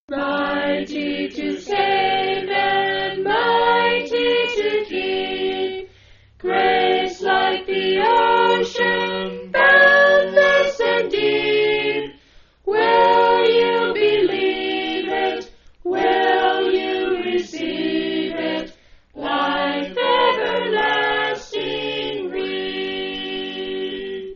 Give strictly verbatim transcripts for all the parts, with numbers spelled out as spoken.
Mighty to save and mighty to keep, grace like the ocean, boundless and deep. Will you believe it? Will you receive it? Life everlasting reap.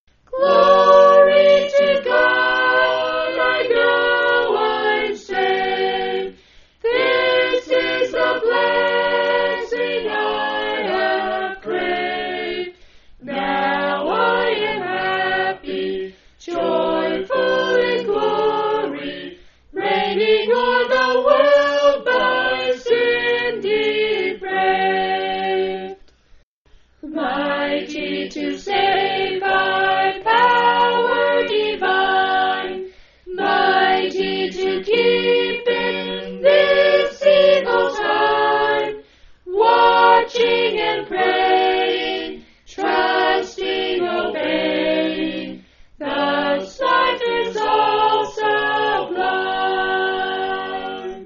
Glory to God, I know I'm saved. This is the blessing I have craved. Now I am happy, joyful in glory, reigning o'er the world by sin depraved. Mighty to save by power divine, mighty to keep in this evil time, watching and praying, trusting, obeying, thus life is all sublime.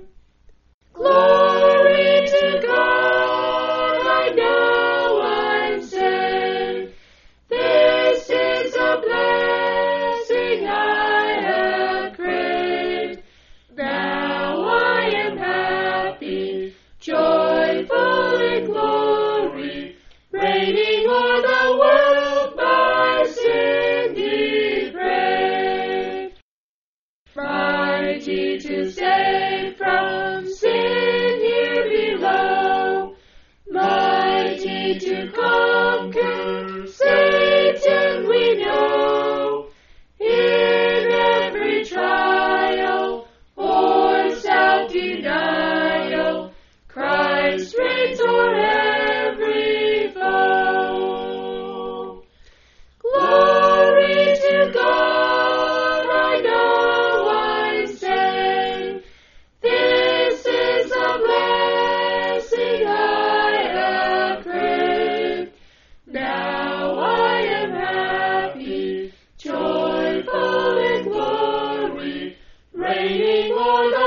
Glory to God, I know I'm saved. This is a blessing I have craved. Now I am happy, joyful in glory, reigning o'er the world by sin depraved. Mighty to save from sin here below, mighty to conquer Satan we know. In every trial or self-denial, Christ reigns o'er every foe. Glory to God, I know I'm saved. This is a blessing I have craved. Now I am happy, joyful in glory, reigning o'er the